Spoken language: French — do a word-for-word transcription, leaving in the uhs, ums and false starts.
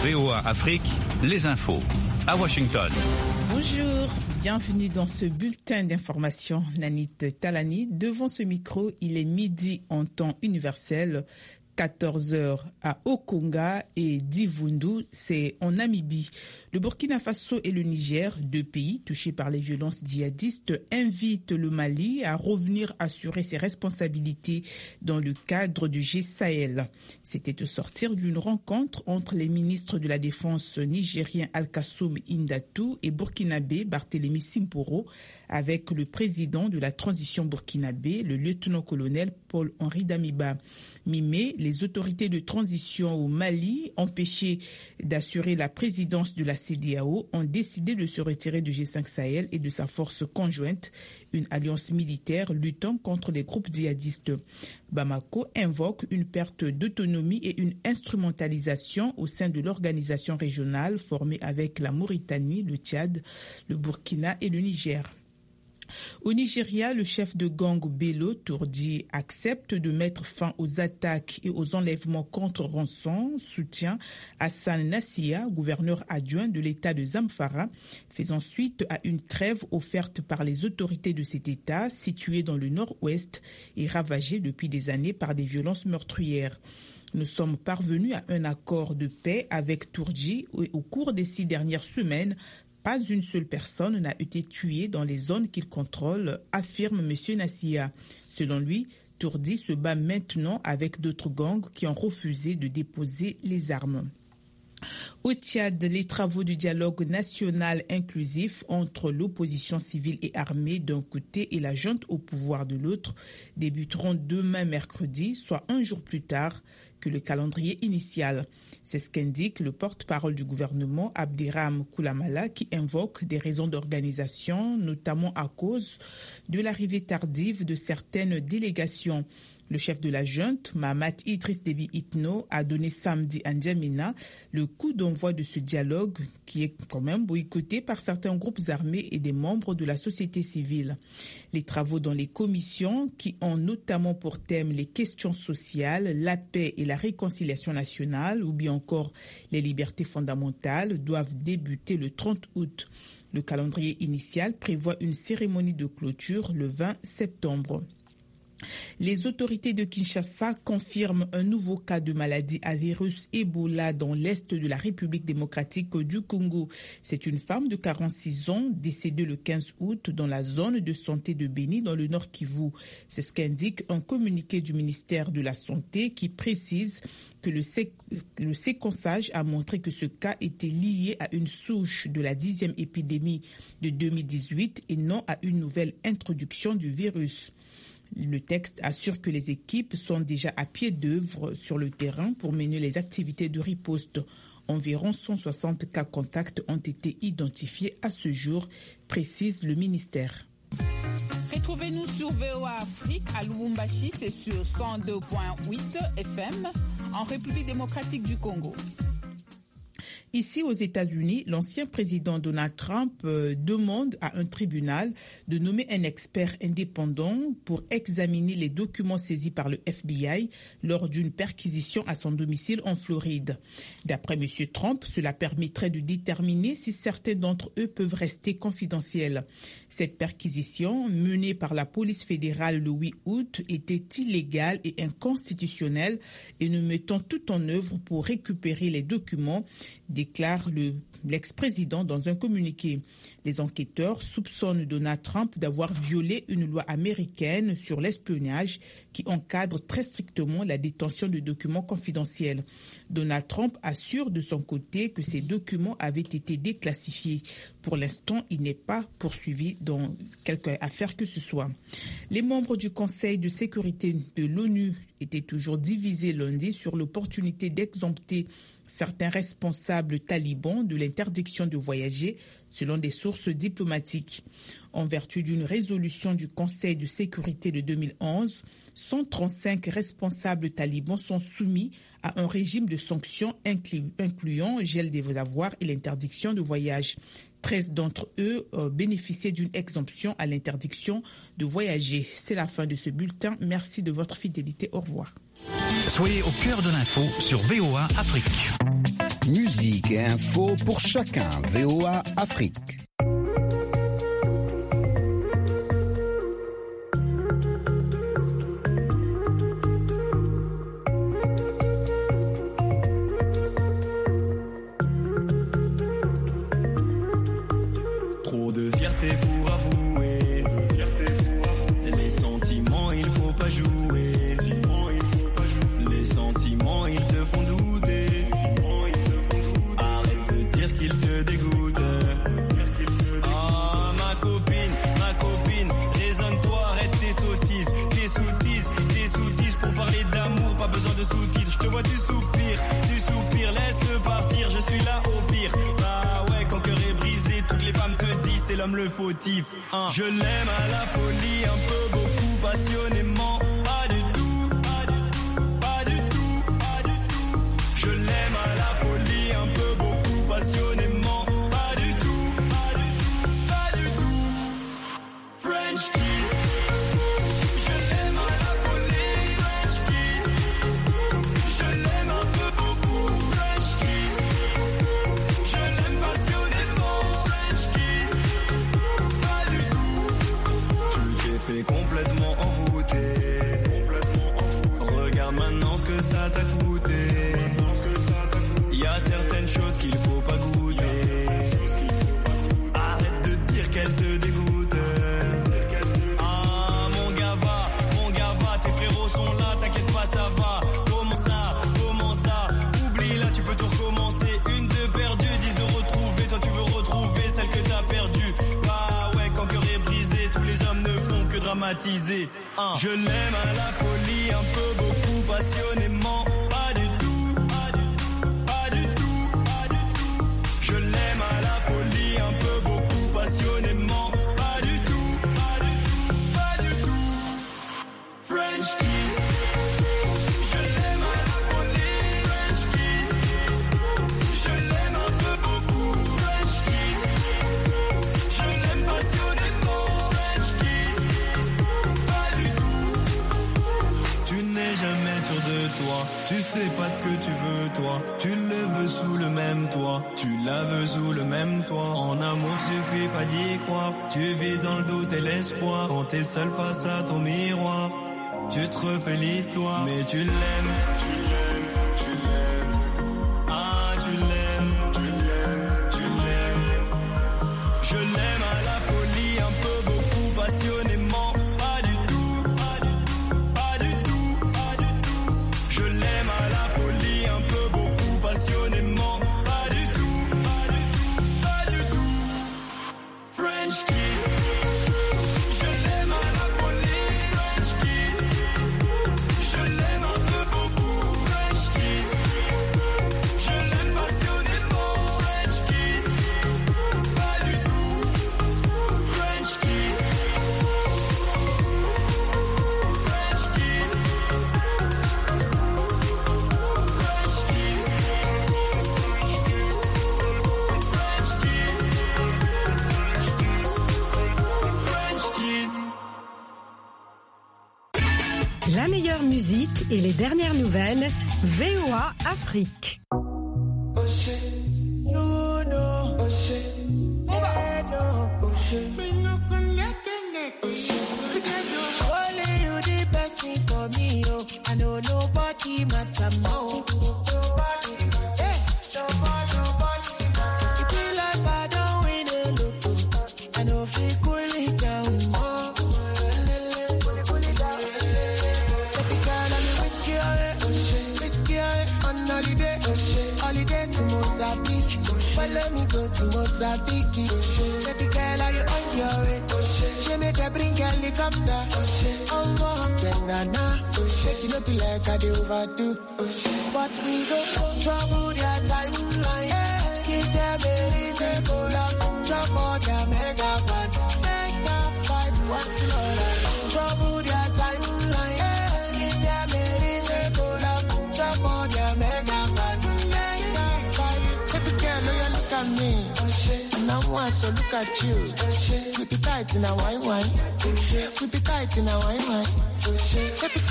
V O A Afrique, les infos à Washington. Bonjour, bienvenue dans ce bulletin d'information. Nanit Talani, devant ce micro, il est midi en temps universel, quatorze heures à Okonga et Divundu, c'est en Namibie. Le Burkina Faso et le Niger, deux pays touchés par les violences djihadistes, invitent le Mali à revenir assurer ses responsabilités dans le cadre du G Sahel. C'était au sortir d'une rencontre entre les ministres de la Défense nigériens Al-Kassoum Indatou et burkinabé Barthélémy Simporo avec le président de la transition burkinabé, le lieutenant-colonel Paul-Henri Damiba. Mi-mai, les autorités de transition au Mali, empêchées d'assurer la présidence de la C D A O, ont décidé de se retirer du G cinq Sahel et de sa force conjointe, une alliance militaire luttant contre les groupes djihadistes. Bamako invoque une perte d'autonomie et une instrumentalisation au sein de l'organisation régionale formée avec la Mauritanie, le Tchad, le Burkina et le Niger. Au Nigeria, le chef de gang Bello Turji accepte de mettre fin aux attaques et aux enlèvements contre rançon, soutient Hassan Nassia, gouverneur adjoint de l'État de Zamfara, faisant suite à une trêve offerte par les autorités de cet État situé dans le nord-ouest et ravagé depuis des années par des violences meurtrières. Nous sommes parvenus à un accord de paix avec Turji et au cours des six dernières semaines, pas une seule personne n'a été tuée dans les zones qu'il contrôle, affirme M. Nassia. Selon lui, Turji se bat maintenant avec d'autres gangs qui ont refusé de déposer les armes. Au Tchad, les travaux du dialogue national inclusif entre l'opposition civile et armée d'un côté et la junte au pouvoir de l'autre débuteront demain mercredi, soit un jour plus tard que le calendrier initial. C'est ce qu'indique le porte-parole du gouvernement, Abderrahmane Koulamala, qui invoque des raisons d'organisation, notamment à cause de l'arrivée tardive de certaines délégations. Le chef de la junte, Mahamat Idriss Déby Itno, a donné samedi à N'Djamena le coup d'envoi de ce dialogue qui est quand même boycotté par certains groupes armés et des membres de la société civile. Les travaux dans les commissions, qui ont notamment pour thème les questions sociales, la paix et la réconciliation nationale, ou bien encore les libertés fondamentales, doivent débuter le trente août. Le calendrier initial prévoit une cérémonie de clôture le vingt septembre. Les autorités de Kinshasa confirment un nouveau cas de maladie à virus Ebola dans l'est de la République démocratique du Congo. C'est une femme de quarante-six ans décédée le quinze août dans la zone de santé de Béni dans le Nord Kivu. C'est ce qu'indique un communiqué du ministère de la Santé qui précise que le, sé- le séquençage a montré que ce cas était lié à une souche de la dixième épidémie de deux mille dix-huit et non à une nouvelle introduction du virus. Le texte assure que les équipes sont déjà à pied d'œuvre sur le terrain pour mener les activités de riposte. Environ cent soixante cas contacts ont été identifiés à ce jour, précise le ministère. Retrouvez-nous sur V O A Afrique à Lubumbashi, c'est sur cent deux virgule huit F M, en République démocratique du Congo. Ici, aux États-Unis, l'ancien président Donald Trump euh, demande à un tribunal de nommer un expert indépendant pour examiner les documents saisis par le F B I lors d'une perquisition à son domicile en Floride. D'après M. Trump, cela permettrait de déterminer si certains d'entre eux peuvent rester confidentiels. Cette perquisition, menée par la police fédérale le huit août, était illégale et inconstitutionnelle et nous mettons tout en œuvre pour récupérer les documents, déclare le, l'ex-président dans un communiqué. Les enquêteurs soupçonnent Donald Trump d'avoir violé une loi américaine sur l'espionnage qui encadre très strictement la détention de documents confidentiels. Donald Trump assure de son côté que ces documents avaient été déclassifiés. Pour l'instant, il n'est pas poursuivi dans quelque affaire que ce soit. Les membres du Conseil de sécurité de l'ONU étaient toujours divisés lundi sur l'opportunité d'exempter certains responsables talibans de l'interdiction de voyager, selon des sources diplomatiques. En vertu d'une résolution du Conseil de sécurité de deux mille onze, cent trente-cinq responsables talibans sont soumis à un régime de sanctions inclu- incluant gel des avoirs et l'interdiction de voyage. treize d'entre eux euh, bénéficiaient d'une exemption à l'interdiction de voyager. C'est la fin de ce bulletin. Merci de votre fidélité. Au revoir. Soyez au cœur de l'info sur V O A Afrique. Musique et info pour chacun. V O A Afrique. Trop de fierté pour avouer, de fierté pour avouer. Les sentiments, il faut pas jouer. Les sentiments, ils te font douter. Arrête de dire qu'ils te dégoûtent. Ah, ma copine, ma copine, raisonne-toi, arrête tes sottises, tes sottises, tes sottises. Pour parler d'amour, pas besoin de sous-titres. Je te vois, tu soupires, tu soupires, laisse-le partir. Je suis là au pire. Bah ouais, quand cœur est brisé, toutes les femmes te disent c'est l'homme le fautif. Hein. Je l'aime à la folie, un peu, beaucoup, passionnément. Pas du tout, pas du tout. Je l'aime à la folie, un peu, beaucoup, passionnément. Pas du tout, pas du tout. French kiss. Je l'aime à la folie, French kiss. Je l'aime un peu, beaucoup, French kiss. Je l'aime passionnément, French kiss. Pas du tout. Tu t'es fait complètement envoûter. Regarde maintenant ce que ça t'a coûté. Y a certaines choses qu'il faut pas goûter. Arrête de dire qu'elles te dégoûtent. Ah mon gars va, mon gars va, tes frérots sont là, t'inquiète pas ça va. Comment ça, comment ça? Oublie là, tu peux tout recommencer. Une de perdue, dix de retrouver. Toi tu veux retrouver celle que t'as perdue. Bah ouais, quand cœur est brisé, tous les hommes ne font que dramatiser. Hein. Je l'aime à la folie, un peu, beaucoup, passionnément. Pas du tout, pas du tout. Je l'aime à la folie, un peu, beaucoup, passionnément. Pas du tout, pas du tout. French kiss. Je l'aime à la folie, French kiss. Je l'aime un peu, beaucoup, French kiss. Je l'aime passionnément, French kiss. Pas du tout. Tu n'es jamais sûr de toi, tu sais pas ce que tu veux toi. Tu le veux sous le même toit, tu la veux sous le même toit. En amour suffit pas d'y croire, tu vis dans le doute et l'espoir. Quand t'es seul face à ton miroir, tu te refais l'histoire. Mais tu l'aimes, tu l'aimes, tu l'aimes. Ah tu l'aimes, tu l'aimes, tu l'aimes. Je l'aime à la folie, un peu, beaucoup, passionnément. Pas du tout, pas du tout. Je l'aime à la folie, un peu, beaucoup, passionnément. Pas du tout, pas du tout. French kiss. Je l'aime à la folie, French kiss. Je l'aime un peu, beaucoup, French kiss. Je l'aime passionnément, French kiss. Pas du tout. French kiss. French kiss. French kiss. French kiss. French kiss. La meilleure musique et les dernières nouvelles, V O A Afrique. Only you the best thing for me, oh. I know nobody matter more. Nobody, eh, nobody, nobody matter. It be like I don't win a lotto. I know if you cool it down more. Cool it down. Baby girl, I'm whiskey away, whiskey away on holiday, holiday to Mozambique. Follow me go to Mozambique. Baby girl, are you on your way? She made a bring helicopter. I'm more than Nana. Shake it up like I do overdo. But we go trouble their timeline. Give them a reason to love. Trouble their megabytes. Megabyte, what you trouble their timeline. Give them a reason to love. Trouble their megabytes. Megabyte. Baby girl, oh, you look at me. And I want to look at you. We be tight in a wine wine. We be tight in a wine wine.